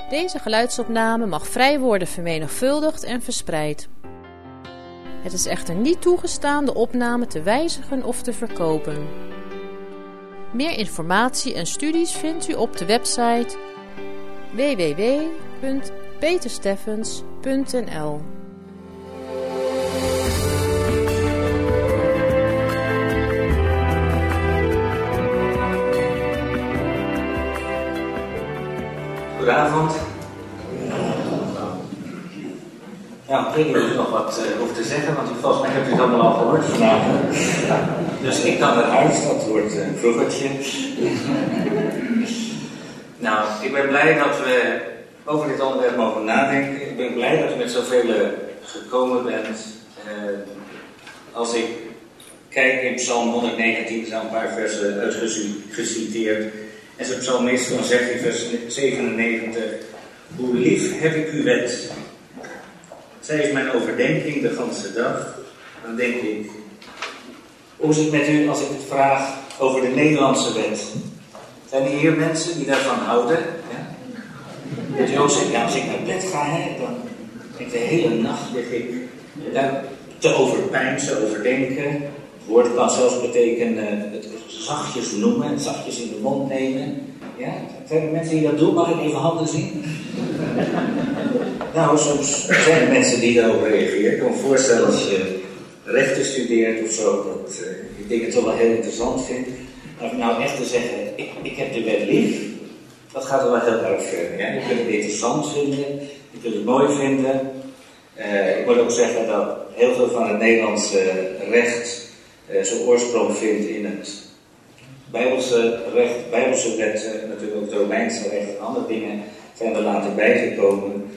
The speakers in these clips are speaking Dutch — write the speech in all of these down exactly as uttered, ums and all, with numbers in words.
Deze geluidsopname mag vrij worden vermenigvuldigd en verspreid. Het is echter niet toegestaan de opname te wijzigen of te verkopen. Meer informatie en studies vindt u op de website w w w punt peter steffens punt n l. Goedenavond. Ja, ik weet niet of ik nog wat uh, hoef te zeggen, want volgens mij hebt u het allemaal al gehoord vanavond. Dus ik kan eruit, dat wordt een vroegertje. Nou, ik ben blij dat we over dit onderwerp mogen nadenken. Ik ben blij dat u met zoveel gekomen bent. Uh, als ik kijk in Psalm honderdnegentien, er zijn een paar versen uitgeciteerd. En zo'n psalmist dan zegt in vers zevenennegentig: hoe lief heb ik uw wet. Zij is mijn overdenking de ganse dag. Dan denk ik, hoe is het met u als ik het vraag over de Nederlandse wet? Zijn er hier mensen die daarvan houden? Ja? Dat Jozef, ja, als ik naar bed ga, hè, dan denk ik de hele nacht lig ik daar te overpeinzen, overdenken. Het woord kan zelfs betekenen het zachtjes noemen, zachtjes in de mond nemen. Ja, zijn er mensen die dat doen? Mag ik even handen zien? Nou, soms zijn er mensen die daarop reageren. Ik kan me voorstellen als je rechten studeert of zo, dat uh, je dingen toch wel heel interessant vindt. Maar om nou echt te zeggen, ik, ik heb de wet lief, dat gaat er wel heel erg ver. Ja? Je kunt het interessant vinden, je kunt het mooi vinden. Uh, ik moet ook zeggen dat heel veel van het Nederlandse recht uh, zijn oorsprong vindt in het Bijbelse recht, Bijbelse wetten, natuurlijk ook het Romeinse recht en andere dingen zijn er later bijgekomen.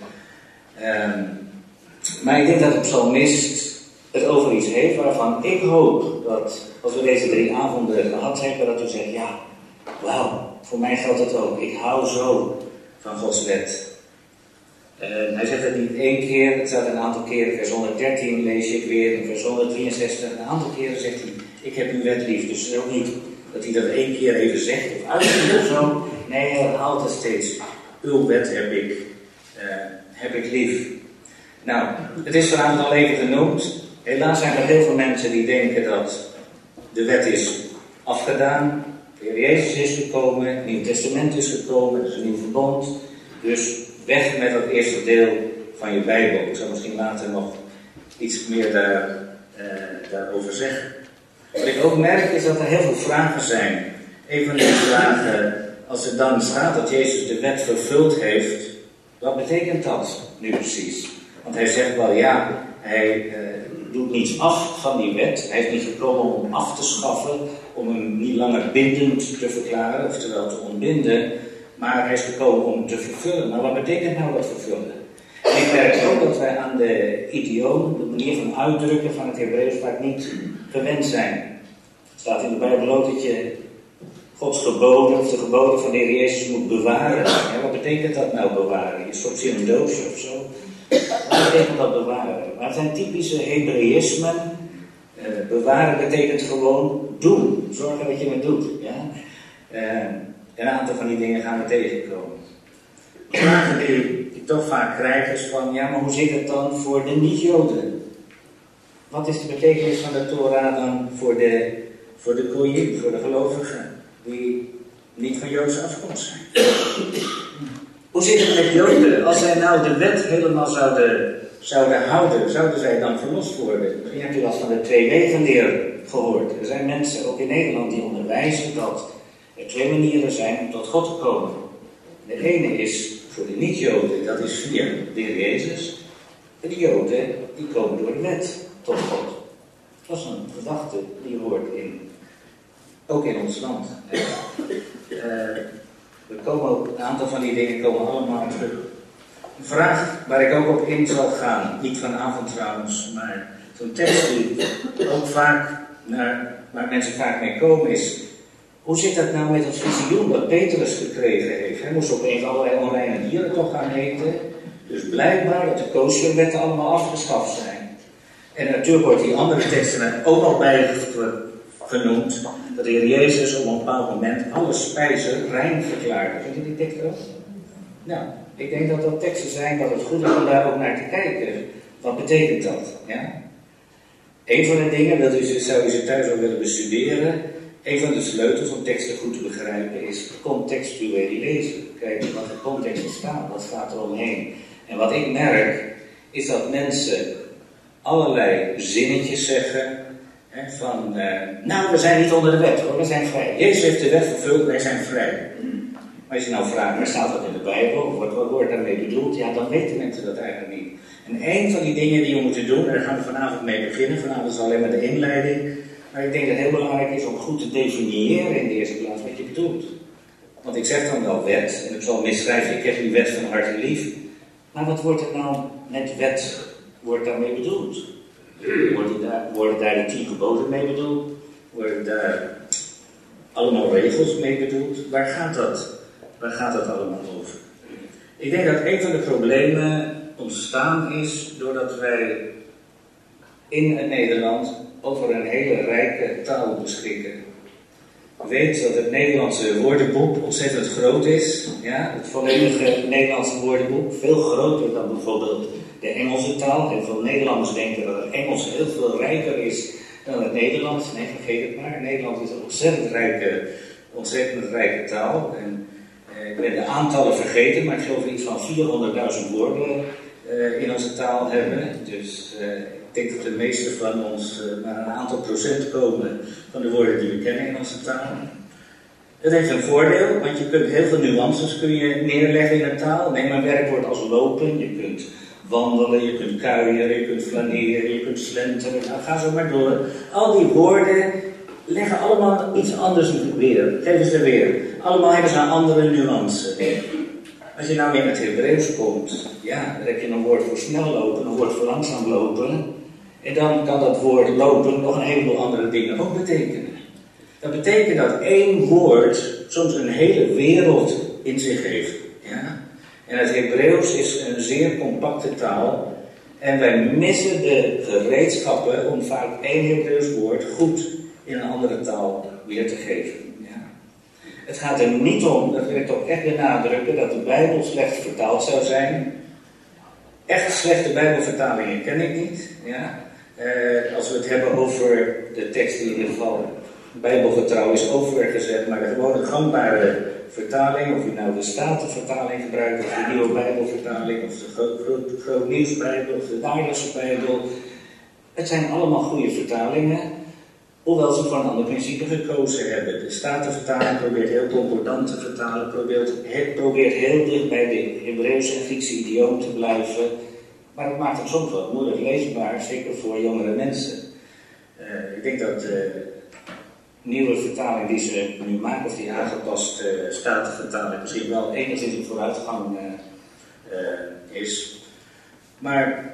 Um, maar ik denk dat de psalmist het over iets heeft waarvan ik hoop dat als we deze drie avonden gehad hebben, dat u zegt, ja, wauw, voor mij geldt het ook. Ik hou zo van Gods wet. Uh, hij zegt het niet één keer, het staat een aantal keren, vers honderddertien lees ik weer, in vers honderddrieënzestig, een aantal keren zegt hij, ik heb uw wet lief. Dus het is ook niet dat hij dat één keer even zegt of uitziet of zo. Nee, hij herhaalt het steeds. Uw wet heb ik, uh, heb ik lief. Nou, het is vanavond al even genoemd. Helaas zijn er heel veel mensen die denken dat de wet is afgedaan. De Heer Jezus is gekomen, het Nieuw Testament is gekomen, het is een nieuw verbond. Dus weg met dat eerste deel van je Bijbel. Ik zal misschien later nog iets meer daar, uh, daarover zeggen. Wat ik ook merk is dat er heel veel vragen zijn. Een van die vragen, als er dan staat dat Jezus de wet vervuld heeft, wat betekent dat nu precies? Want hij zegt wel, ja, hij uh, doet niets af van die wet. Hij is niet gekomen om hem af te schaffen, om hem niet langer bindend te verklaren, oftewel te ontbinden. Maar hij is gekomen om te vervullen. Maar wat betekent nou dat vervullen? En ik merk ook dat wij aan de idioom, de manier van uitdrukken van het Hebreeuws vaak niet gewend zijn. Het staat in de Bijbel ook dat je Gods geboden, of de geboden van de Heer Jezus moet bewaren. Ja, wat betekent dat nou bewaren? Je stopt ze in een doosje of zo. Wat betekent dat bewaren? Maar het zijn typische Hebreïsmen. Uh, bewaren betekent gewoon doen. Zorgen dat je het doet. Ja? Uh, een aantal van die dingen gaan we tegenkomen. De vraag die ik toch vaak krijg is van, ja, maar hoe zit het dan voor de niet-Joden? Wat is de betekenis van de Torah dan voor de, voor de Goyim, voor de gelovigen, die niet van Joodse afkomst zijn? Hoe zit het met Joden? Als zij nou de wet helemaal zouden, zouden houden, zouden zij dan verlost worden? Misschien hebt u wel van de twee-wegen-leer gehoord. Er zijn mensen, ook in Nederland, die onderwijzen dat er twee manieren zijn om tot God te komen. De ene is voor de niet-Joden, dat is via de Heer Jezus. En de Joden, die komen door de wet tot God. Dat is een gedachte die hoort in, ook in ons land. Uh, we komen ook, een aantal van die dingen komen allemaal terug. Een vraag waar ik ook op in zal gaan, niet vanavond trouwens, maar zo'n tekst die ook vaak naar, waar mensen vaak mee komen is, hoe zit dat nou met het visioen dat Petrus gekregen heeft? Hij moest opeens allerlei onreine dieren toch gaan eten. Dus blijkbaar dat de kosherwetten allemaal afgeschaft zijn. En natuurlijk wordt die andere teksten er ook al bij genoemd, dat de Heer Jezus op een bepaald moment alle spijzen rein verklaarde. Vind je die tekst ook? Nou, Ik denk dat dat teksten zijn dat het goed is om daar ook naar te kijken. Wat betekent dat? Ja? Een van de dingen, dat u, zou u ze thuis ook willen bestuderen, een van de sleutels om teksten goed te begrijpen is contextueel lezen. Kijken wat de context staat, wat staat er omheen. En wat ik merk, is dat mensen allerlei zinnetjes zeggen, hè, van, uh, nou, we zijn niet onder de wet hoor, we zijn vrij. Jezus heeft de wet vervuld, wij zijn vrij. Maar als je nou vraagt, waar staat dat in de Bijbel, wat, wat wordt daarmee bedoeld, ja, dan weten mensen dat eigenlijk niet. En een van die dingen die we moeten doen, en daar gaan we vanavond mee beginnen, vanavond is alleen maar de inleiding, maar ik denk dat het heel belangrijk is om goed te definiëren in de eerste plaats wat je bedoelt. Want ik zeg dan wel wet, en ik zal misschrijven, ik heb die wet van harte lief, maar wat wordt er nou met wet, wordt daarmee bedoeld? Worden daar, worden daar de tien geboden mee bedoeld? Worden daar allemaal regels mee bedoeld? Waar gaat dat? Waar gaat dat allemaal over? Ik denk dat een van de problemen ontstaan is doordat wij in het Nederland over een hele rijke taal beschikken. Weet dat het Nederlandse woordenboek ontzettend groot is. Ja? Het volledige Nederlandse woordenboek, veel groter dan bijvoorbeeld de Engelse taal. Heel veel Nederlanders denken dat het Engels heel veel rijker is dan het Nederlands. Nee, vergeet het maar. Nederland is een ontzettend rijke, ontzettend rijke taal. En eh, ik ben de aantallen vergeten, maar ik geloof iets van vierhonderdduizend woorden uh, in onze taal hebben. Dus uh, ik denk dat de meeste van ons uh, maar een aantal procent komen van de woorden die we kennen in onze taal. Het heeft een voordeel, want je kunt heel veel nuances kun je neerleggen in een taal. Neem een werkwoord als lopen, je kunt wandelen, je kunt kuieren, je kunt flaneren, je kunt slenteren, nou ga zo maar door. Al die woorden leggen allemaal iets anders weer, geven ze weer. Allemaal hebben ze een andere nuance. Als je nou weer in het Hebreeuws komt, ja, dan heb je een woord voor snel lopen, een woord voor langzaam lopen. En dan kan dat woord lopen nog een heleboel andere dingen ook betekenen. Dat betekent dat één woord soms een hele wereld in zich heeft. Ja? En het Hebreeuws is een zeer compacte taal. En wij missen de gereedschappen om vaak één Hebreeuws woord goed in een andere taal weer te geven. Ja? Het gaat er niet om, dat wil ik toch echt benadrukken, dat de Bijbel slecht vertaald zou zijn. Echt slechte Bijbelvertalingen ken ik niet. Ja? Uh, als we het hebben over de tekst die in ieder geval bijbelgetrouw is overgezet, maar de gewone gangbare vertaling, of je nou de Statenvertaling gebruikt, of de Nieuwe Bijbelvertaling, of de Groot, groot, groot Nieuwsbijbel, of de Dagelijkse Bijbel. Het zijn allemaal goede vertalingen, hoewel ze voor een ander principe gekozen hebben. De Statenvertaling probeert heel concordant te vertalen, probeert, het probeert heel dicht bij de Hebreeuwse en Griekse idioom te blijven, maar het maakt het soms wel moeilijk leesbaar, zeker voor jongere mensen. Uh, ik denk dat de nieuwe vertaling die ze nu maken, of die aangepaste uh, Statenvertaling, misschien wel enigszins een vooruitgang uh, uh, is. Maar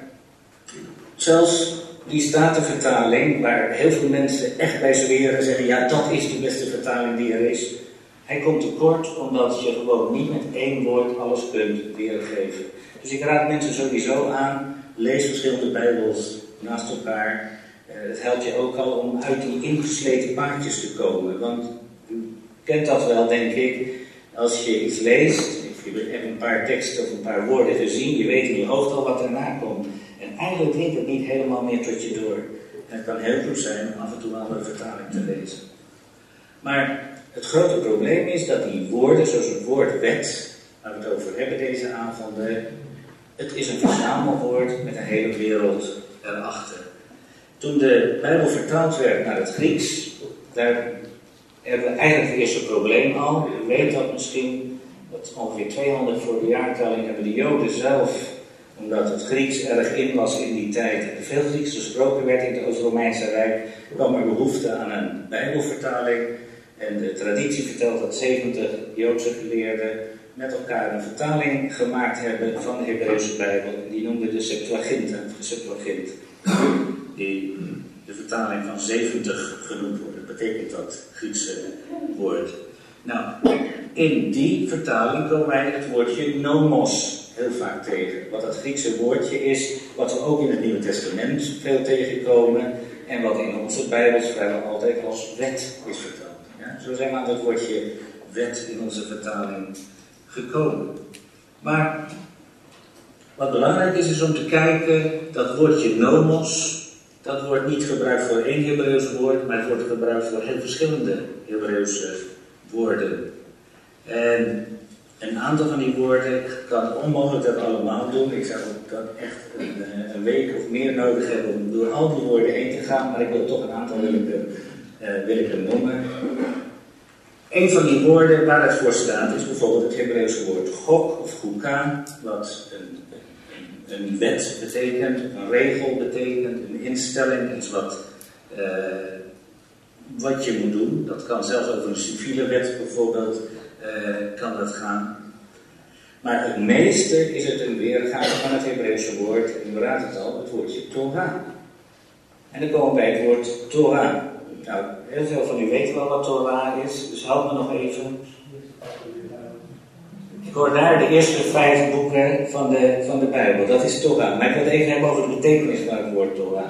zelfs die Statenvertaling, waar heel veel mensen echt bij zweren, zeggen, ja, dat is de beste vertaling die er is. Hij komt tekort omdat je gewoon niet met één woord alles kunt weergeven. Dus ik raad mensen sowieso aan, lees verschillende Bijbels naast elkaar. Het helpt je ook al om uit die ingesleten paadjes te komen. Want u kent dat wel, denk ik. Als je iets leest, je hebt een paar teksten of een paar woorden gezien, je weet in je hoofd al wat daarna komt. En eigenlijk dringt het niet helemaal meer tot je door. En het kan heel goed zijn om af en toe een andere vertaling te lezen. Maar het grote probleem is dat die woorden, zoals het woord wet, waar we het over hebben deze avonden, het is een verzamelwoord met een hele wereld erachter. Toen de Bijbel vertaald werd naar het Grieks, daar hebben we eigenlijk het eerste probleem al. U weet dat misschien, dat ongeveer tweehonderd voor de jaartelling hebben de Joden zelf, omdat het Grieks erg in was in die tijd en veel Grieks gesproken werd in het Oost-Romeinse Rijk, kwam er behoefte aan een Bijbelvertaling. En de traditie vertelt dat zeventig Joodse geleerden met elkaar een vertaling gemaakt hebben van de Hebreeuwse Bijbel. En die noemden de Septuaginta, of de Septuagint. Die de vertaling van zeventig genoemd wordt. Dat betekent dat Griekse woord. Nou, in die vertaling komen wij het woordje nomos heel vaak tegen. Wat dat Griekse woordje is, wat we ook in het Nieuwe Testament veel tegenkomen. En wat in onze Bijbels vrijwel altijd als wet is vertaald. Ja, zo zijn we aan het woordje wet in onze vertaling gekomen. Maar wat belangrijk is, is om te kijken, dat woordje nomos, dat wordt niet gebruikt voor één Hebreeuws woord, maar het wordt gebruikt voor heel verschillende Hebreeuwse woorden. En een aantal van die woorden kan onmogelijk dat allemaal doen. Ik zou dat echt een, een week of meer nodig hebben om door al die woorden heen te gaan, maar ik wil toch een aantal wil ik, uh, wil ik er noemen. Een van die woorden waar het voor staat is bijvoorbeeld het Hebreeuwse woord gok of chuka, wat een, een, een wet betekent, een regel betekent, een instelling, iets wat, uh, wat je moet doen. Dat kan zelfs over een civiele wet bijvoorbeeld, uh, kan dat gaan. Maar het meeste is het een weergave van het Hebreeuwse woord, en u raadt het al, het woordje Torah. En dan komen we bij het woord Torah. Nou, heel veel van u weten wel wat Torah is, dus help me nog even. Ik hoor daar de eerste vijf boeken van de, van de Bijbel, dat is Torah. Maar ik wil het even hebben over de betekenis van het woord Torah.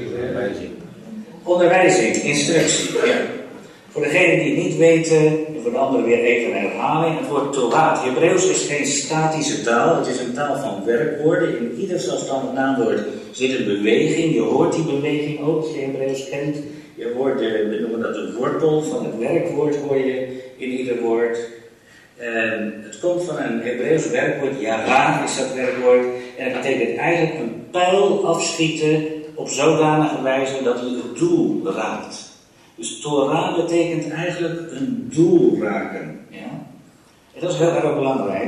Onderwijzing, instructie, ja. Voor degenen die het niet weten, en voor de anderen weer even een herhaling. Het woord Torah, het Hebreeuws is geen statische taal, het is een taal van werkwoorden. In ieder zelfstandig naamwoord zit een beweging, je hoort die beweging ook als je Hebreeuws kent. Je hoort de, we noemen dat de wortel van het werkwoord, hoor je in ieder woord. En het komt van een Hebreeuws werkwoord, yara is dat werkwoord. En het betekent eigenlijk een pijl afschieten op zodanige wijze dat hij het doel raakt. Dus Torah betekent eigenlijk een doel raken. Ja? En dat is heel erg belangrijk.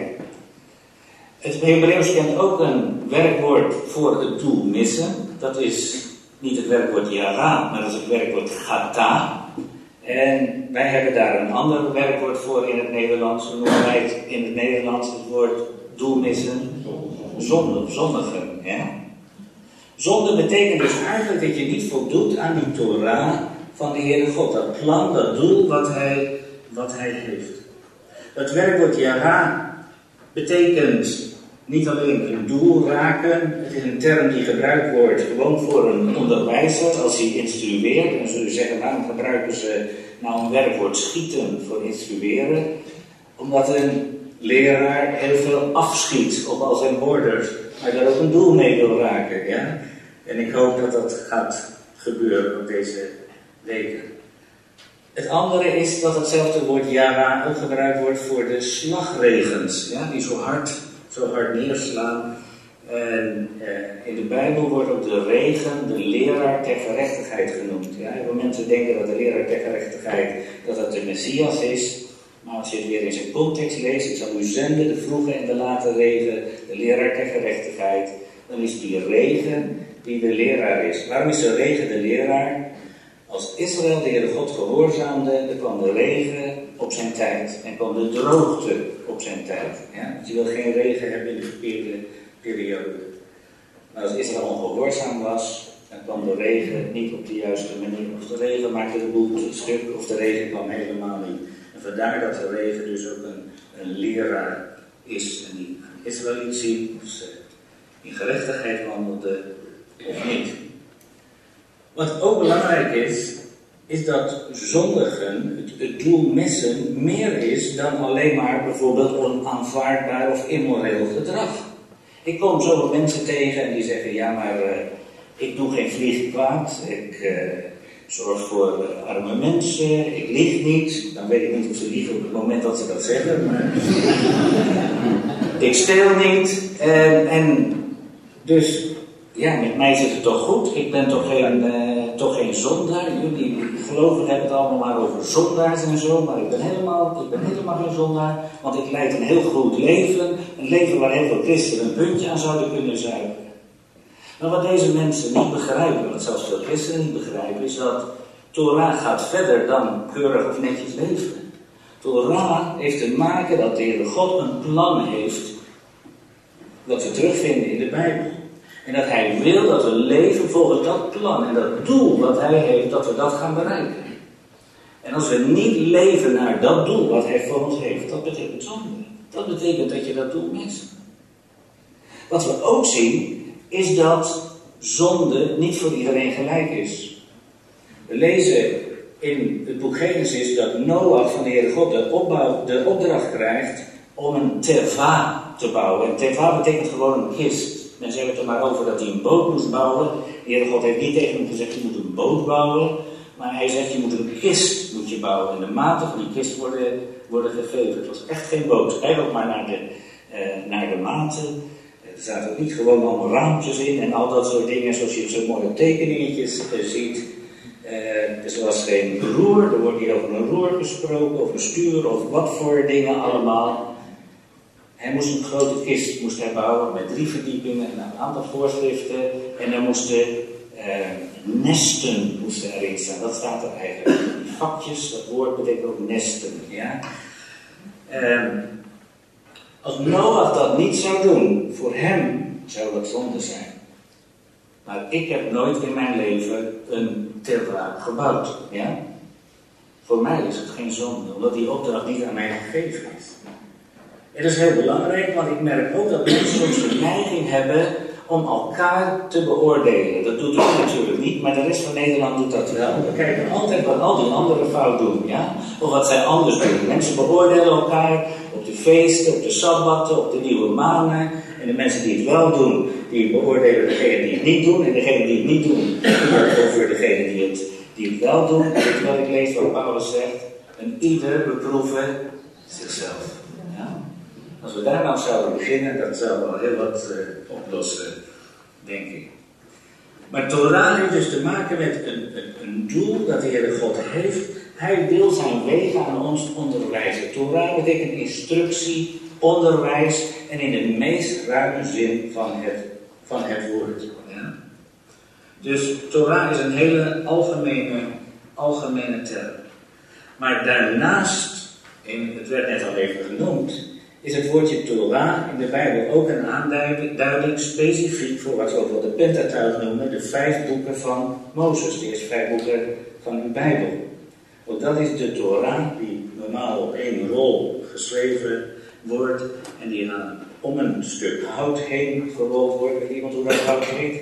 Het Hebreeuws kent ook een werkwoord voor het doel missen. Dat is niet het werkwoord yara, maar dat is het werkwoord chata. En wij hebben daar een ander werkwoord voor in het Nederlands. We noemen wij het in het Nederlands het woord doel missen. Zonde, zondigen. Ja? Zonde betekent dus eigenlijk dat je niet voldoet aan die Torah van de Heere God. Dat plan, dat doel wat hij, wat hij heeft. Het werkwoord yara betekent niet alleen een doel raken. Het is een term die gebruikt wordt gewoon voor een onderwijzer als hij instrueert. En dan zul je zeggen, waarom gebruiken ze nou een werkwoord schieten voor instrueren? Omdat een leraar heel veel afschiet op al zijn hoorders. Maar daar ook een doel mee wil raken. Ja? En ik hoop dat dat gaat gebeuren op deze weken. Het andere is dat hetzelfde woord yara ook gebruikt wordt voor de slagregens. Ja? Die zo hard... zo hard neerslaan. En eh, in de Bijbel wordt ook de regen de leraar ter gerechtigheid genoemd. Ja, heel veel mensen denken dat de leraar ter gerechtigheid dat dat de Messias is. Maar als je het weer in zijn context leest, ik zal u zenden de vroege en de late regen, de leraar ter gerechtigheid. Dan is die regen die de leraar is. Waarom is de regen de leraar? Als Israël de Heere God gehoorzaamde, dan kwam de regen op zijn tijd en kwam de droogte op zijn tijd. Ja? Dus je wil geen regen hebben in de verkeerde periode. Maar als Israël ongehoorzaam was, dan kwam de regen niet op de juiste manier. Of de regen maakte de boel stuk, of de regen kwam helemaal niet. En vandaar dat de regen dus ook een, een leraar is. En die aan Israël liet zien of ze in gerechtigheid wandelden of niet. Wat ook belangrijk is, is dat zondigen, het, het doel missen, meer is dan alleen maar bijvoorbeeld onaanvaardbaar of immoreel gedrag. Ik kom zoveel mensen tegen en die zeggen, ja maar uh, ik doe geen vlieg kwaad, ik uh, zorg voor uh, arme mensen, ik lieg niet. Dan weet ik niet of ze liegen op het moment dat ze dat zeggen, maar ik steel niet. En, en dus... Ja, met mij zit het toch goed. Ik ben toch geen, uh, toch geen zondaar. Jullie gelovigen hebben het allemaal maar over zondaars en zo. Maar ik ben helemaal, ik ben helemaal geen zondaar. Want ik leid een heel goed leven. Een leven waar heel veel christenen een puntje aan zouden kunnen zuigen. Maar wat deze mensen niet begrijpen, wat zelfs veel christenen niet begrijpen, is dat Torah gaat verder dan keurig of netjes leven. Torah heeft te maken dat de Heere God een plan heeft. Wat we terugvinden in de Bijbel. En dat hij wil dat we leven volgens dat plan en dat doel wat hij heeft, dat we dat gaan bereiken. En als we niet leven naar dat doel wat hij voor ons heeft, dat betekent zonde. Dat betekent dat je dat doel mist. Wat we ook zien, is dat zonde niet voor iedereen gelijk is. We lezen in het boek Genesis dat Noach van de Heere God de, opbouw, de opdracht krijgt om een teva te bouwen. En teva betekent gewoon een kist. Mensen hebben het er maar over dat hij een boot moest bouwen. De Heere God heeft niet tegen hem gezegd, je moet een boot bouwen. Maar hij zegt, je moet een kist moet je bouwen. En de maten van die kist worden, worden gegeven. Het was echt geen boot. Kijk ook maar naar de, uh, naar de maten. Er zaten ook niet gewoon allemaal raampjes in en al dat soort dingen, zoals je op zo'n mooie tekeningetjes uh, ziet. Uh, er was geen roer, er wordt hier over een roer gesproken, over een stuur, of wat voor dingen allemaal. Hij moest een grote kist moest hij bouwen met drie verdiepingen en een aantal voorschriften. En er moesten uh, nesten moesten erin staan. Dat staat er eigenlijk. Die vakjes, dat woord betekent ook nesten. Ja? Uh, als Noach dat niet zou doen, voor hem zou dat zonde zijn. Maar ik heb nooit in mijn leven een teva gebouwd. Ja? Voor mij is het geen zonde, omdat die opdracht niet aan mij gegeven is. Het is heel belangrijk, want ik merk ook dat mensen soms de neiging hebben om elkaar te beoordelen. Dat doet u natuurlijk niet, maar de rest van Nederland doet dat wel. We kijken altijd wat al die anderen fout doen, ja? Of wat zij anders doen. Mensen beoordelen elkaar op de feesten, op de sabbatten, op de nieuwe maanden. En de mensen die het wel doen, die beoordelen degene die het niet doen. En degene die het niet doen, over degene die het, die het wel doen. Terwijl ik lees wat Paulus zegt, en ieder beproeven zichzelf. Ja? Als we daar nou zouden beginnen, dat zou wel heel wat uh, oplossen, denk ik. Maar Torah heeft dus te maken met een, een, een doel dat de Heere God heeft. Hij wil zijn wegen aan ons onderwijzen. Torah betekent instructie, onderwijs en in de meest ruime zin van het, van het woord. Ja? Dus Torah is een hele algemene, algemene term. Maar daarnaast, en het werd net al even genoemd, is het woordje Torah in de Bijbel ook een aanduiding specifiek voor wat we ook wel de Pentateuch noemen, de vijf boeken van Mozes, de eerste vijf boeken van de Bijbel. Ook dat is de Torah die normaal op één rol geschreven wordt en die aan, om een stuk hout heen gerold wordt. Weet iemand hoe dat hout heet?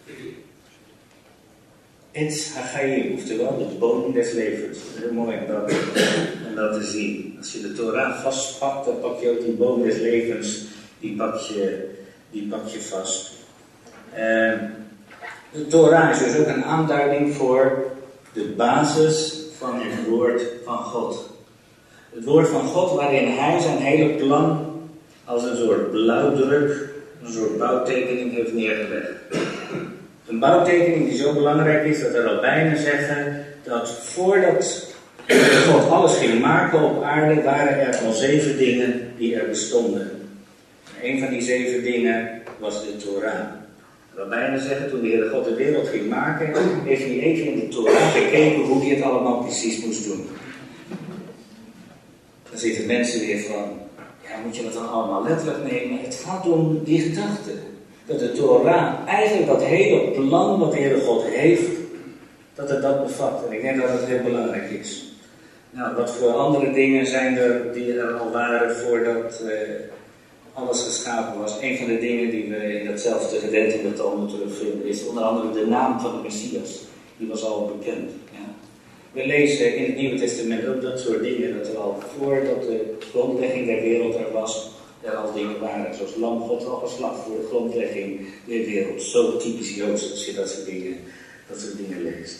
Etz HaChaim, oftewel de boom des levens. Heel mooi om dat, om dat te zien. Als je de Torah vastpakt, dan pak je ook die boom des levens, die pak je, die pak je vast. Uh, de Torah is dus ook een aanduiding voor de basis van het woord van God. Het woord van God waarin hij zijn hele plan als een soort blauwdruk, een soort bouwtekening heeft neergelegd. Een bouwtekening die zo belangrijk is dat de rabbijnen zeggen dat voordat God alles ging maken op aarde, waren er al zeven dingen die er bestonden. En een van die zeven dingen was de Torah. De rabbijnen zeggen, toen de Heere God de wereld ging maken, heeft hij even in de Torah gekeken hoe hij het allemaal precies moest doen. Dan zitten mensen weer van, ja, moet je dat dan allemaal letterlijk nemen? Het gaat om die gedachte. Dat de Torah eigenlijk dat hele plan wat de Heere God heeft, dat het dat bevat. En ik denk dat het heel belangrijk is. Nou, wat voor andere dingen zijn er die er al waren voordat uh, alles geschapen was? Een van de dingen die we in datzelfde gedeelte in de Talmud terugvinden is onder andere de naam van de Messias. Die was al bekend. Ja. We lezen in het Nieuwe Testament ook dat soort dingen, dat er al voordat de grondlegging der wereld er was, er al dingen waren, zoals lam God al geslacht voor de grondlegging der wereld. Zo typisch Joods als je dat soort dingen, dat soort dingen leest.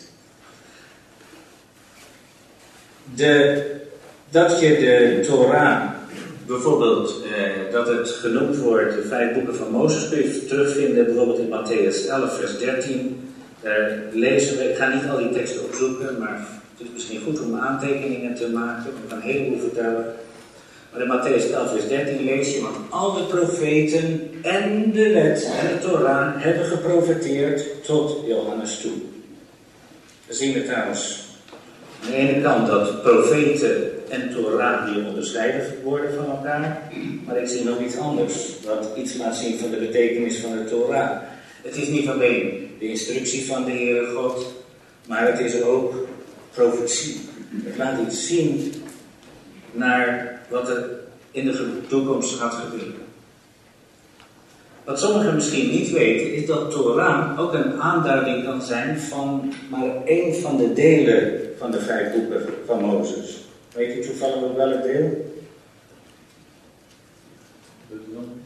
De, dat je de Torah, bijvoorbeeld, eh, dat het genoemd wordt, de vijf boeken van Mozes, kun je terugvinden bijvoorbeeld in Matthäus elf, vers dertien. Daar lezen we, ik ga niet al die teksten opzoeken, maar het is misschien goed om aantekeningen te maken. Ik kan een heleboel vertellen. Maar in Matthäus elf, vers dertien lees je, want al de profeten en de wet en de Torah hebben geprofeteerd tot Johannes toe. We zien het trouwens aan de ene kant dat profeten en Torah die onderscheiden worden van elkaar, maar ik zie nog iets anders, wat iets laat zien van de betekenis van de Torah. Het is niet alleen de instructie van de Heere God, maar het is ook profetie. Het laat iets zien naar wat er in de toekomst gaat gebeuren. Wat sommigen misschien niet weten, is dat Torah ook een aanduiding kan zijn van maar één van de delen van de vijf boeken van Mozes. Weet je toevallig ook welk deel?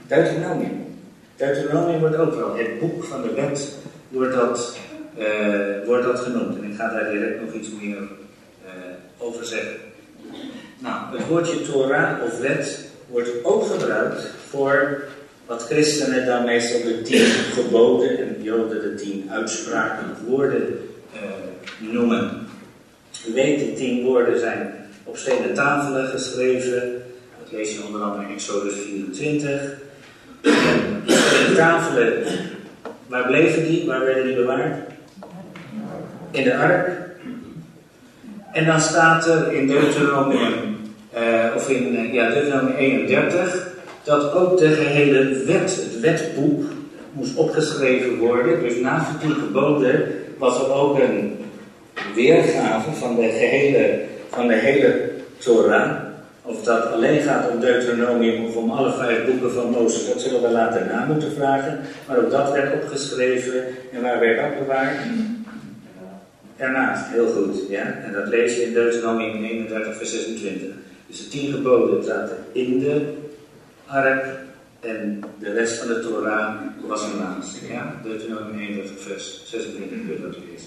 Deuteronomium. Deuteronomium wordt ook wel, het boek van de wet wordt dat, uh, wordt dat genoemd. En ik ga daar direct nog iets meer uh, over zeggen. Nou, het woordje Torah of wet wordt ook gebruikt voor wat christenen dan meestal de tien geboden en Joden de tien uitspraken of woorden uh, noemen. U weet, die tien woorden zijn op stenen tafelen geschreven. Dat lees je onder andere in Exodus vierentwintig. En die stenen tafelen, waar bleven die? Waar werden die bewaard? In de ark. En dan staat er in Deuteronomium, uh, of in uh, ja, Deuteronomium eenendertig, dat ook de gehele wet, het wetboek, moest opgeschreven worden. Dus naast de tien geboden was er ook een weergave van de gehele, van de hele Torah. Of dat alleen gaat om Deuteronomium of om alle vijf boeken van Mozes, dat zullen we later na moeten vragen. Maar ook dat werd opgeschreven. En waar werd dat bewaard? Ernaast, heel goed. Ja? En dat lees je in Deuteronomium eenendertig vers zesentwintig. Dus de tien geboden zaten in de ark en de rest van de Torah was ernaast. Ja? Deuteronomium eenendertig vers zesentwintig kun je dat lezen.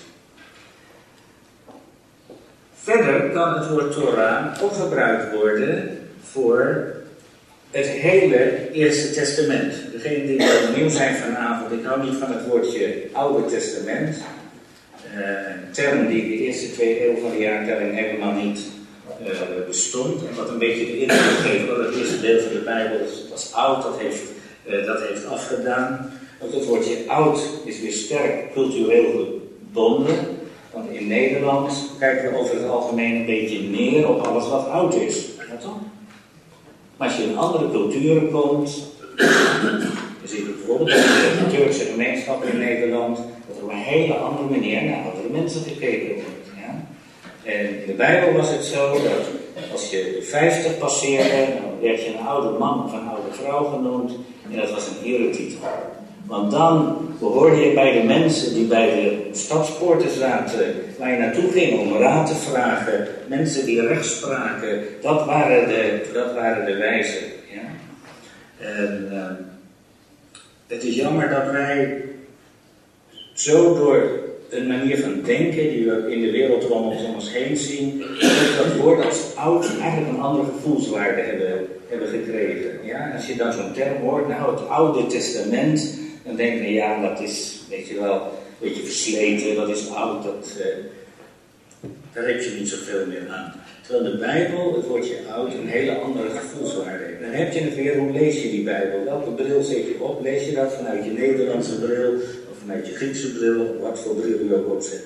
Verder kan het woord Torah ook gebruikt worden voor het hele Eerste Testament. Degenen die nieuw zijn vanavond, ik hou niet van het woordje Oude Testament. Uh, een term die de eerste twee eeuwen van de jaartelling helemaal niet uh, bestond. En wat een beetje de indruk geeft dat het eerste deel van de Bijbel was oud, dat heeft, uh, dat heeft afgedaan. Ook het woordje oud is weer sterk cultureel gebonden. Want in Nederland kijken we over het algemeen een beetje neer op alles wat oud is. Ja, toch? Maar als je in andere culturen komt, je ziet bijvoorbeeld in de Turkse gemeenschap in Nederland, dat er op een hele andere manier naar andere mensen gekeken wordt. Ja? En in de Bijbel was het zo dat als je de vijftig passeerde, dan werd je een oude man of een oude vrouw genoemd en dat was een eretitel. Want dan behoorde je bij de mensen die bij de stadspoorten zaten, waar je naartoe ging om raad te vragen, mensen die recht spraken, dat waren de, dat waren de wijzen. Ja? En uh, het is jammer dat wij zo door een manier van denken die we in de wereld rondom ons heen zien, dat dat woord als oud eigenlijk een andere gevoelswaarde hebben, hebben gekregen. Ja? Als je dan zo'n term hoort, nou het Oude Testament, dan denk je, ja, dat is, weet je wel, een beetje versleten, dat is oud, dat, uh, daar heb je niet zoveel meer aan. Terwijl de Bijbel, het woordje oud, een hele andere gevoelswaarde heeft. Dan heb je het weer, hoe lees je die Bijbel? Welke bril zet je op? Lees je dat vanuit je Nederlandse bril, of vanuit je Griekse bril, of wat voor bril je ook opzet?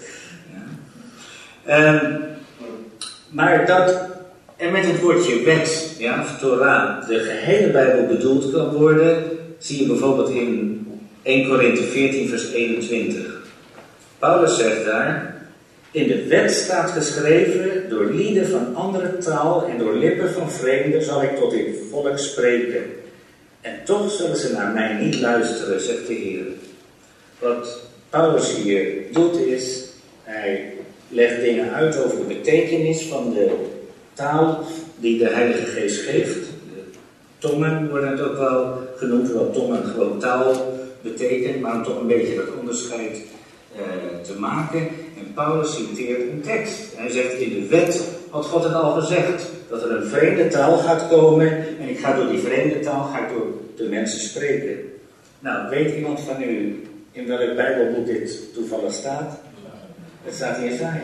Ja. Um, maar dat er met het woordje wet, ja, of Torah, de gehele Bijbel bedoeld kan worden, zie je bijvoorbeeld in eerste Korinthe veertien vers eenentwintig. Paulus zegt daar, in de wet staat geschreven, door lieden van andere taal en door lippen van vreemden zal ik tot dit volk spreken. En toch zullen ze naar mij niet luisteren, zegt de Heer. Wat Paulus hier doet is, hij legt dingen uit over de betekenis van de taal die de Heilige Geest geeft. De tongen worden het ook wel genoemd, terwijl tongen gewoon taal betekent, maar om toch een beetje dat onderscheid uh, te maken. En Paulus citeert een tekst. Hij zegt, in de wet had God het al gezegd, dat er een vreemde taal gaat komen en ik ga door die vreemde taal, ga ik door de mensen spreken. Nou, weet iemand van u in welk Bijbelboek dit toevallig staat? Het staat in Jesaja.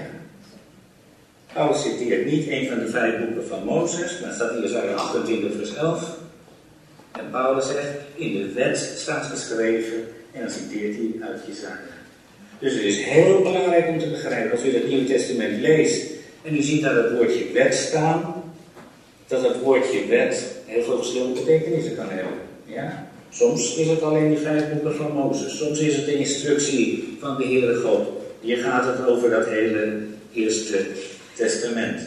Paulus citeert niet een van de vijf boeken van Mozes, maar het staat in Jesaja achtentwintig vers elf. En Paulus zegt, in de wet staat geschreven, en dan citeert hij uit Jesaja. Dus het is heel belangrijk om te begrijpen, als u het Nieuwe Testament leest, en u ziet daar het woordje wet staan, dat het woordje wet heel veel verschillende betekenissen kan hebben. Ja? Soms is het alleen die vijf boeken van Mozes, soms is het de instructie van de Heere God. Hier gaat het over dat hele Eerste Testament.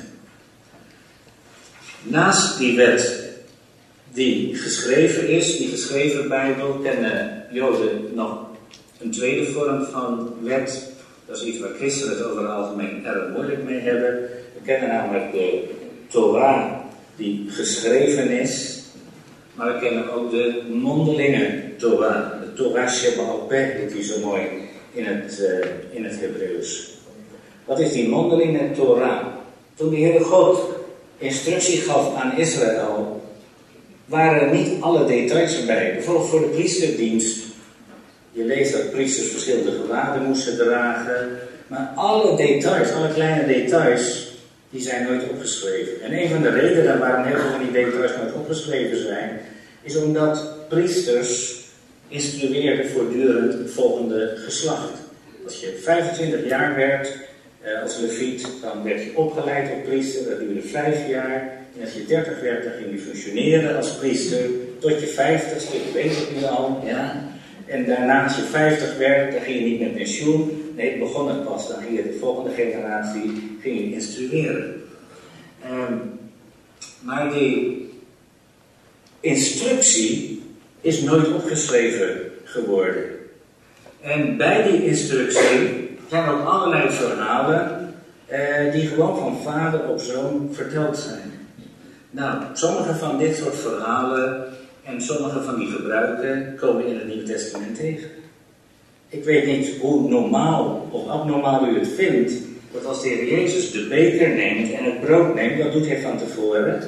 Naast die wet die geschreven is, die geschreven Bijbel, kennen Joden nog een tweede vorm van wet. Dat is iets waar christenen het over het algemeen erg moeilijk mee hebben. We kennen namelijk de Torah die geschreven is. Maar we kennen ook de mondelinge Torah. De Torah Sheba'al Peh, heet die zo mooi in het, uh, in het Hebreeuws. Wat is die mondelinge Torah? Toen de Heere God instructie gaf aan Israël, waren niet alle details erbij. Bijvoorbeeld voor de priesterdienst. Je leest dat priesters verschillende gewaden moesten dragen. Maar alle details, alle kleine details, die zijn nooit opgeschreven. En een van de redenen waarom heel veel van die details nooit opgeschreven zijn, is omdat priesters instrueerden voortdurend het volgende geslacht. Als je vijfentwintig jaar werd eh, als leviet, dan werd je opgeleid tot priester, dat duurde vijf jaar. En als je dertig werd, dan ging je functioneren als priester, tot je vijftigste, ik weet het nu al, ja. En daarna als je vijftig werd, dan ging je niet met pensioen. Nee, het begon het pas. Dan ging je de volgende generatie ging je instrueren. Um, maar die instructie is nooit opgeschreven geworden. En bij die instructie zijn ook allerlei verhalen uh, die gewoon van vader op zoon verteld zijn. Nou, sommige van dit soort verhalen en sommige van die gebruiken komen in het Nieuwe Testament tegen. Ik weet niet hoe normaal of abnormaal u het vindt, dat als de Heer Jezus de beker neemt en het brood neemt, wat doet hij van tevoren?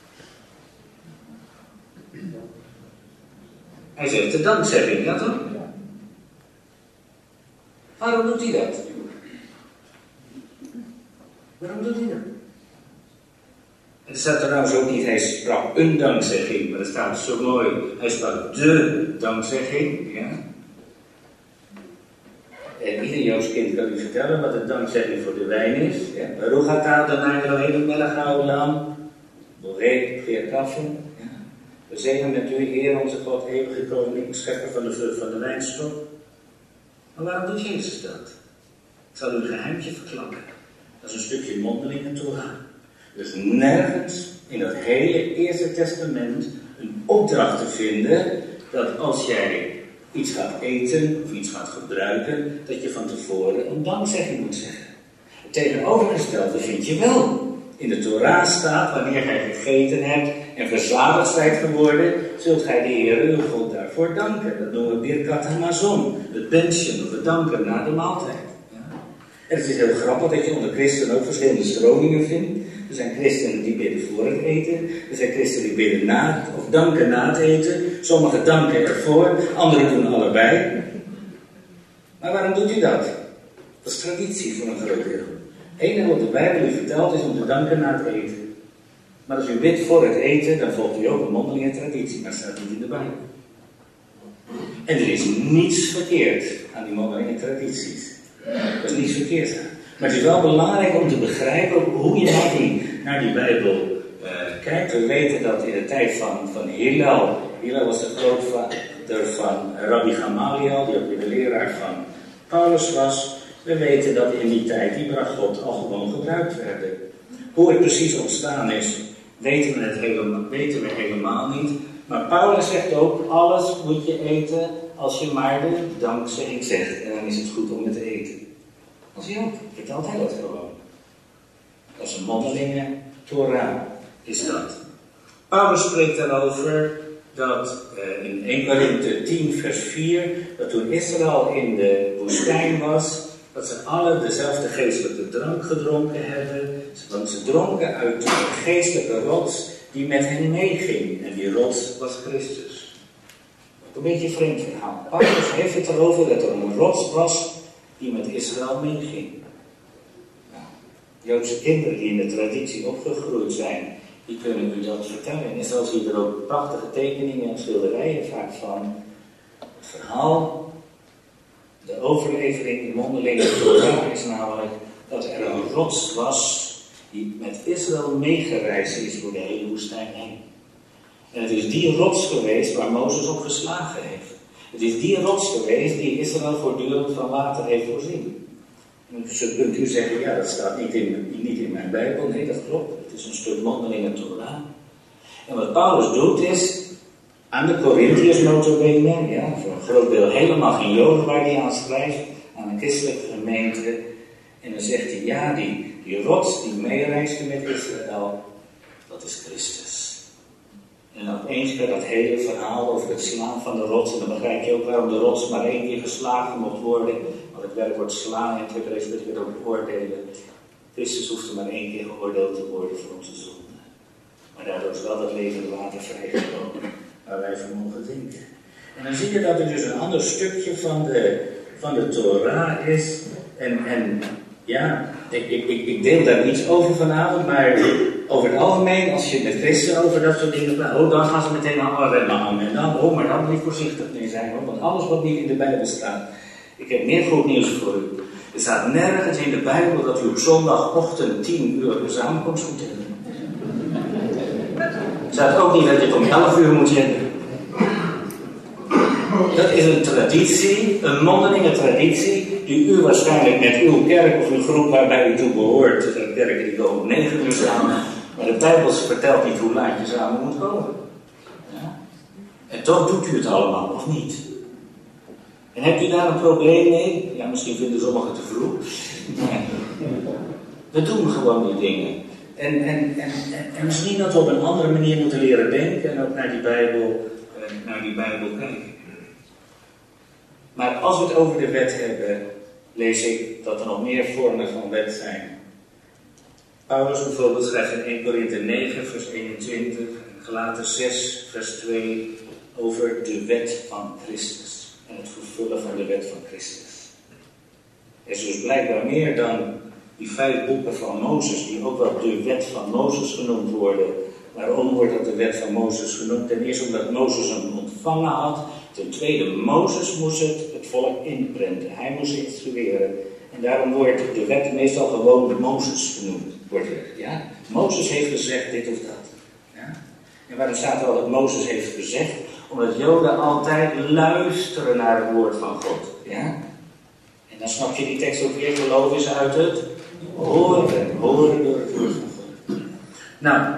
Hij zegt de dankzegging, ja toch? Waarom doet hij dat? Waarom doet hij dat? Er staat trouwens ook niet, hij sprak een dankzegging, maar er staat zo mooi, hij sprak de dankzegging, ja. En ieder Joods kind kan u vertellen wat de dankzegging voor de wijn is. Ja. Baruch atah Adonai Eloheinu melech haolam, borei veerkaffen. Ja. We zegenen met u, Heer, onze God, eeuwige koning, schepper van de vrucht van de wijnstok. Maar waarom doet Jezus dat? Ik zal u een geheimtje verklappen. Dat is een stukje mondelinge Torah. Dus nergens in het hele Eerste Testament een opdracht te vinden dat als jij iets gaat eten of iets gaat gebruiken, dat je van tevoren een dankzegging moet zeggen. Het tegenovergestelde vind je wel. In de Torah staat, wanneer gij gegeten hebt en verzadigd zijt geworden, zult gij de Heer uw God daarvoor danken. Dat noemen we Birkat Hamazon, het benchen of het danken na de maaltijd. Ja. En het is heel grappig dat je onder christenen ook verschillende stromingen vindt. Er zijn christenen die bidden voor het eten. Er zijn christenen die bidden na of danken na het eten. Sommigen danken ervoor, anderen doen allebei. Maar waarom doet u dat? Dat is traditie voor een groot deel. Het enige wat de Bijbel u vertelt is om te danken na het eten. Maar als u bidt voor het eten, dan volgt u ook een mondelinge traditie. Maar dat staat niet in de Bijbel. En er is niets verkeerd aan die mondelinge tradities. Dat is niets verkeerd aan. Maar het is wel belangrijk om te begrijpen hoe je naar die, naar die Bijbel uh, kijkt. We weten dat in de tijd van, van Hillel, Hillel was de grootvader van Rabbi Gamaliel, die ook weer de leraar van Paulus was. We weten dat in die tijd die bracht God al gewoon gebruikt werden. Hoe het precies ontstaan is, weten we, het helemaal, weten we helemaal niet. Maar Paulus zegt ook, alles moet je eten als je maar de dankzegging zegt. En dan is het goed om het te eten. Als hij ook, vertelt hij dat gewoon. Dat is een mondelinge Torah, is dat. Paulus spreekt daarover dat uh, in eerste Korinthe tien vers vier, dat toen Israël in de woestijn was, dat ze alle dezelfde geestelijke drank gedronken hebben, want ze dronken uit de geestelijke rots die met hen meeging. En die rots was Christus. Een beetje een vreemd verhaal. Paulus heeft het erover dat er een rots was die met Israël meeging. Nou, Joodse kinderen die in de traditie opgegroeid zijn, die kunnen u dat vertellen. En zelfs zie je er ook prachtige tekeningen en schilderijen vaak van. Het verhaal, de overlevering in mondelinge Torah is namelijk dat er een rots was die met Israël meegereisd is door de hele woestijn heen. En het is die rots geweest waar Mozes op geslagen heeft. Het is die rots geweest die Israël voortdurend van water heeft voorzien. En dan kunt u zeggen, ja, dat staat niet in, niet in mijn Bijbel. Nee, dat klopt. Het is een stuk mondelinge Torah. En wat Paulus doet is, aan de Corinthiërs nota bene, ja, voor een groot deel helemaal geen Joden waar hij aan schrijft, aan een christelijke gemeente. En dan zegt hij, ja, die, die rots die meereisde met Israël, dat is Christus. En opeens werd dat hele verhaal over het slaan van de rots. En dan begrijp je ook waarom de rots maar één keer geslagen mocht worden. Want het werkwoord slaan in het Hebreeuws betekent ook oordelen. Christus hoeft er maar één keer geoordeeld te worden voor onze zonde. Maar daardoor is wel dat levende water vrijgekomen waar wij van mogen denken. En dan zie je dat er dus een ander stukje van de, van de Torah is. En, en ja, ik, ik, ik, ik deel daar niets over vanavond, maar over het algemeen, als je met christenen over dat soort dingen praat, oh, dan gaan ze meteen aan alle remmen aan. En dan, oh, maar dan moet je voorzichtig mee zijn, hoor, want alles wat niet in de Bijbel staat. Ik heb meer goed nieuws voor u. Er staat nergens in de Bijbel dat u op zondagochtend tien uur de samenkomst moet hebben. Er staat ook niet dat je het om elf uur moet hebben. Dat is een traditie, een mondelinge traditie, die u waarschijnlijk met uw kerk of uw groep waarbij u toe behoort, er zijn kerken die komen om negen uur samen, maar de Bijbel vertelt niet hoe laat je samen moet komen. Ja? En toch doet u het allemaal, of niet? En hebt u daar een probleem mee? Ja, misschien vinden sommigen te vroeg. Nee. We doen gewoon die dingen. En, en, en, en, en misschien dat we op een andere manier moeten leren denken en ook naar die Bijbel, eh, naar die Bijbel kijken. Maar als we het over de wet hebben, lees ik dat er nog meer vormen van wet zijn. Paulus bijvoorbeeld schrijft in eerste Korinthe negen, vers eenentwintig, en Galaten zes, vers twee, over de wet van Christus. En het vervullen van de wet van Christus. Er is dus blijkbaar meer dan die vijf boeken van Mozes, die ook wel de wet van Mozes genoemd worden. Waarom wordt dat de wet van Mozes genoemd? Ten eerste omdat Mozes hem ontvangen had. Ten tweede, Mozes moest het, het volk inprenten. Hij moest het instrueren. En daarom wordt de wet meestal gewoon Mozes genoemd. Wordt er, ja? Mozes heeft gezegd dit of dat. Ja? En waarom staat er al dat Mozes heeft gezegd? Omdat Joden altijd luisteren naar het woord van God. Ja? En dan snap je die tekst ook weer, geloof is uit het horen. Horen door het woord van God. Nou,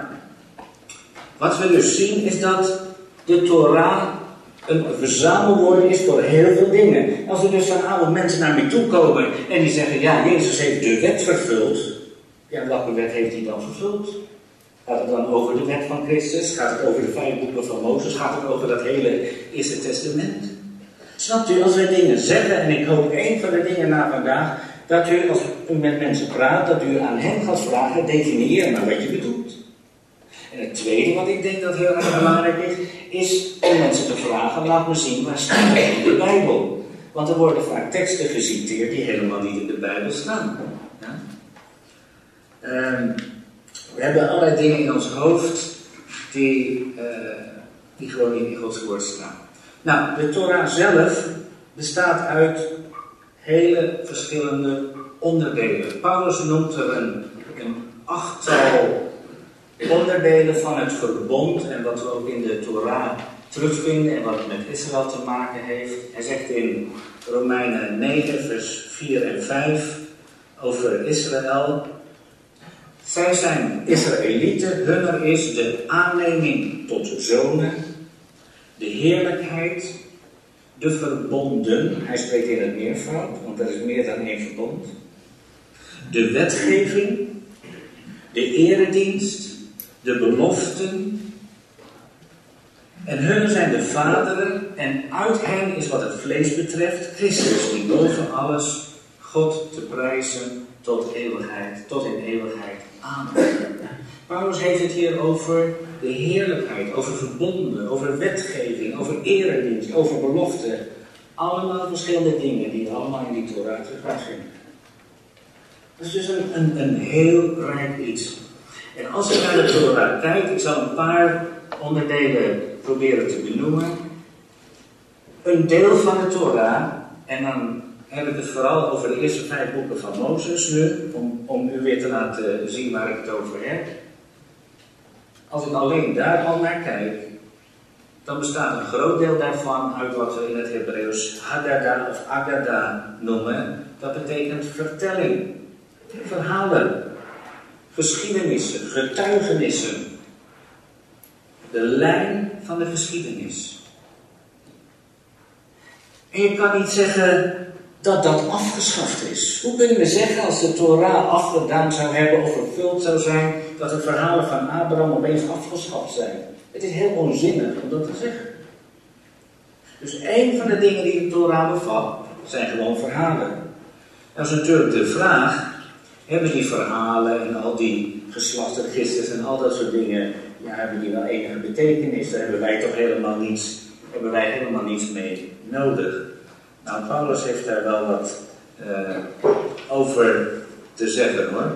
wat we dus zien is dat de Torah een verzamelwoord is voor heel veel dingen. Als er dus vanavond mensen naar mij toe komen en die zeggen, ja, Jezus heeft de wet vervuld. Ja, welke wet heeft hij dan vervuld? Gaat het dan over de wet van Christus? Gaat het over de vijf boeken van Mozes? Gaat het over dat hele Eerste Testament? Snapt u, als wij dingen zeggen, en ik hoop één van de dingen na vandaag, dat u, als u met mensen praat, dat u aan hen gaat vragen, definieer maar wat je bedoelt. En het tweede wat ik denk dat heel erg belangrijk is, is om mensen te vragen, laat me zien waar staat het in de Bijbel. Want er worden vaak teksten geciteerd die helemaal niet in de Bijbel staan. Ja? Um, we hebben allerlei dingen in ons hoofd die, uh, die gewoon niet in Gods woord staan. Nou, de Torah zelf bestaat uit hele verschillende onderdelen. Paulus noemt er een, een achttal onderdelen van het verbond en wat we ook in de Torah terugvinden en wat het met Israël te maken heeft. Hij zegt in Romeinen negen, vers vier en vijf over Israël. Zij zijn Israëlieten, hunner is de aanneming tot zonen, de heerlijkheid, de verbonden. Hij spreekt in het meervoud, want er is meer dan één verbond. De wetgeving, de eredienst, de beloften. En hun zijn de vaderen en uit hen is wat het vlees betreft Christus, die boven alles God te prijzen tot eeuwigheid, tot in eeuwigheid. Amen. Paulus heeft het hier over de heerlijkheid, over verbonden, over wetgeving, over eredienst, over beloften. Allemaal verschillende dingen die allemaal in die Torah terugvinden. Dat is dus een, een, een heel rijk iets. En als je naar de Torah kijkt, ik zal een paar onderdelen proberen te benoemen. Een deel van de Torah, en dan heb ik het vooral over de eerste vijf boeken van Mozes nu, om, om u weer te laten zien waar ik het over heb. Als ik alleen daar al naar kijk, dan bestaat een groot deel daarvan uit wat we in het Hebreeuws Haggadah of Agadah noemen. Dat betekent vertelling, verhalen, geschiedenissen, getuigenissen. De lijn van de geschiedenis. En je kan niet zeggen dat dat afgeschaft is. Hoe kunnen we zeggen als de Torah afgedaan zou hebben of vervuld zou zijn, dat de verhalen van Abraham opeens afgeschaft zijn? Het is heel onzinnig om dat te zeggen. Dus een van de dingen die de Torah bevat, zijn gewoon verhalen. Dat is natuurlijk de vraag, hebben die verhalen en al die geslachtsregisters en al dat soort dingen, ja, hebben die wel enige betekenis? Daar hebben wij toch helemaal niets, hebben wij helemaal niets mee nodig. Nou, Paulus heeft daar wel wat uh, over te zeggen, hoor.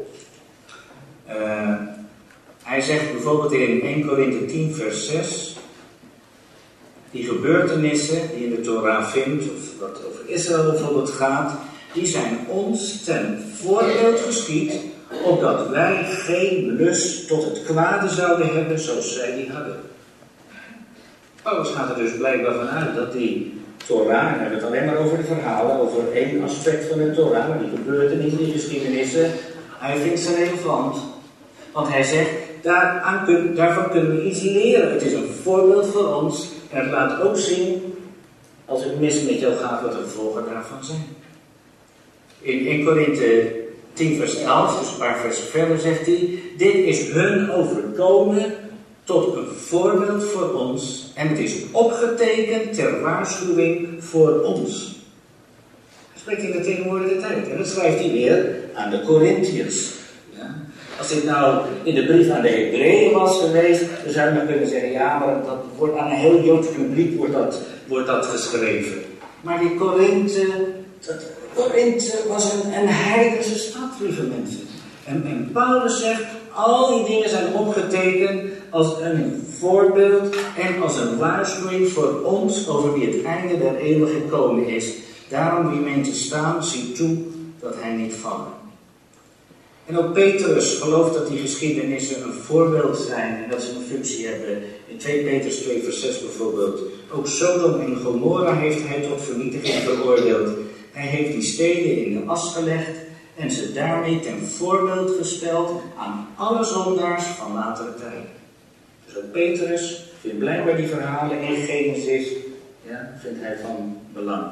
Uh, hij zegt bijvoorbeeld in Eerste Korinthe tien vers zes, die gebeurtenissen die je in de Torah vindt, of wat over Israël bijvoorbeeld gaat, die zijn ons ten voorbeeld geschied, opdat wij geen lust tot het kwade zouden hebben zoals zij die hadden. Paulus gaat er dus blijkbaar vanuit dat die Torah, en we hebben het alleen maar over de verhalen, over één aspect van de Torah, maar die gebeurtenissen, die geschiedenissen, hij vindt ze relevant. Want hij zegt, daaraan kun, daarvan kunnen we iets leren. Het is een voorbeeld voor ons en het laat ook zien, als het mis met jou gaat, wat de gevolgen daarvan zijn. In Eerste Korinthe tien vers elf, dus een paar versen verder, zegt hij, dit is hun overkomen tot een voorbeeld voor ons en het is opgetekend ter waarschuwing voor ons. Hij spreekt in de tegenwoordige tijd en dat schrijft hij weer aan de Corinthiërs. Ja? Als dit nou in de brief aan de Hebreeën was geweest, dan zou je maar kunnen zeggen, ja, maar dat wordt aan een heel Joods publiek wordt dat, wordt dat geschreven. Maar die Korinthe, Korinthe was een, een heidense stad, lieve mensen. En, en Paulus zegt, al die dingen zijn opgetekend als een voorbeeld en als een waarschuwing voor ons over wie het einde der eeuwen gekomen is. Daarom wie meent te staan, ziet toe dat hij niet vallen. En ook Petrus gelooft dat die geschiedenissen een voorbeeld zijn en dat ze een functie hebben. In tweede Petrus twee vers zes bijvoorbeeld. Ook Sodom en Gomorra heeft hij tot vernietiging veroordeeld. Hij heeft die steden in de as gelegd en ze daarmee ten voorbeeld gesteld aan alle zondaars van latere tijden. Dus ook Petrus vindt blijkbaar die verhalen in Genesis, ja, vindt hij van belang.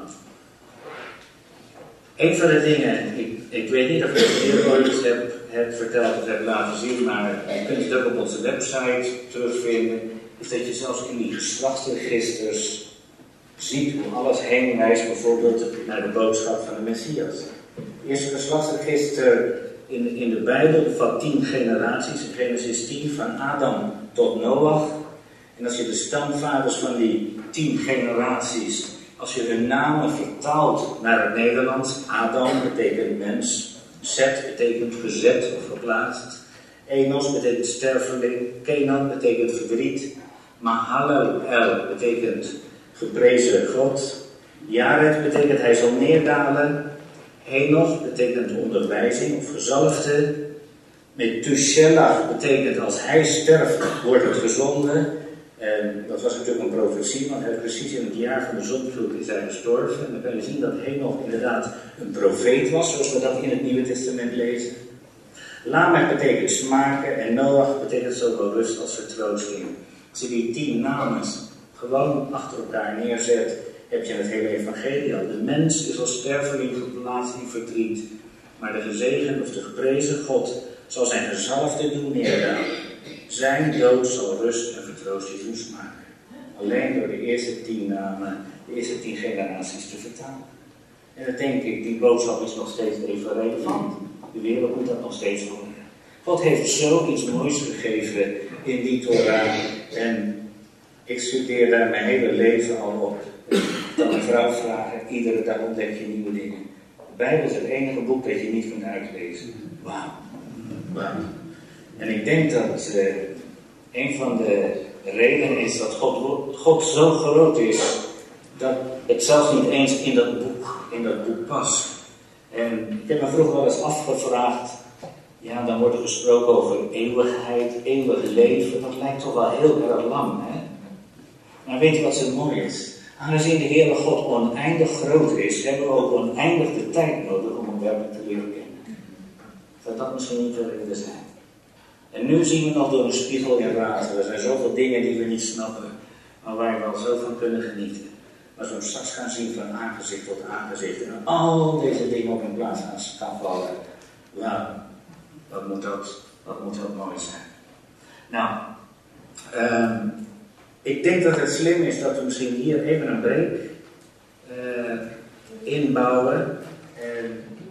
Een van de dingen, ik, ik weet niet of ik het eerder ooit heb, heb verteld of heb laten zien, maar je kunt het ook op onze website terugvinden, is dat je zelfs in die geslachtsregisters ziet hoe alles heen wijst, bijvoorbeeld naar de boodschap van de Messias. Het eerste geslachtsregister in, in de Bijbel bevat tien generaties, in Genesis tien, van Adam tot Noach. En als je de stamvaders van die tien generaties, als je hun namen vertaalt naar het Nederlands, Adam betekent mens, Set betekent gezet of geplaatst, Enos betekent sterveling, Kenan betekent verdriet, Mahalalel betekent geprezen God, Jared betekent hij zal neerdalen, Henoch betekent onderwijzing of gezalfde, Methuselah betekent als hij sterft wordt het gezonden. En dat was natuurlijk een profetie, want hij precies in het jaar van de zondvloed is hij gestorven. En dan kan je zien dat Henoch inderdaad een profeet was, zoals we dat in het Nieuwe Testament lezen. Lamech betekent smaken en Noach betekent zowel rust als vertroosting. Als je die tien namen gewoon achter elkaar neerzet, heb je het hele evangelie al. De mens is als sterveling geplaatst in verdriet, maar de gezegende of de geprezen God zal zijn gezalfde doen neerdalen. Zijn dood zal rust en vertroosting toesmaken. Alleen door de eerste tien namen, de eerste tien generaties te vertalen. En dan denk ik, die boodschap is nog steeds even relevant. De wereld moet dat nog steeds horen. God heeft zoiets moois gegeven in die Torah. En ik studeer daar mijn hele leven al op. Dan een vrouw vragen, iedere dag ontdek je nieuwe dingen. De Bijbel is het enige boek dat je niet kunt uitlezen. Wauw. Wauw. En ik denk dat uh, een van de redenen is dat God, God zo groot is, dat het zelfs niet eens in dat boek, in dat boek past. En ik heb me vroeger wel eens afgevraagd, ja, dan wordt er gesproken over eeuwigheid, eeuwig leven, dat lijkt toch wel heel erg lang, hè? Maar weet je wat zo mooi is? Aangezien de Heere God oneindig groot is, hebben we ook oneindig de tijd nodig om hem werkelijk te leren kennen. Zou dat misschien niet willen zijn? En nu zien we nog door een spiegel in water. Er zijn zoveel dingen die we niet snappen, maar waar we wel zo van kunnen genieten. Maar als we straks gaan zien van aangezicht tot aangezicht en al deze dingen op hun plaats gaan vallen. Wauw, wat moet dat, wat moet dat mooi zijn. Nou, Uh, ik denk dat het slim is dat we misschien hier even een break uh, inbouwen. En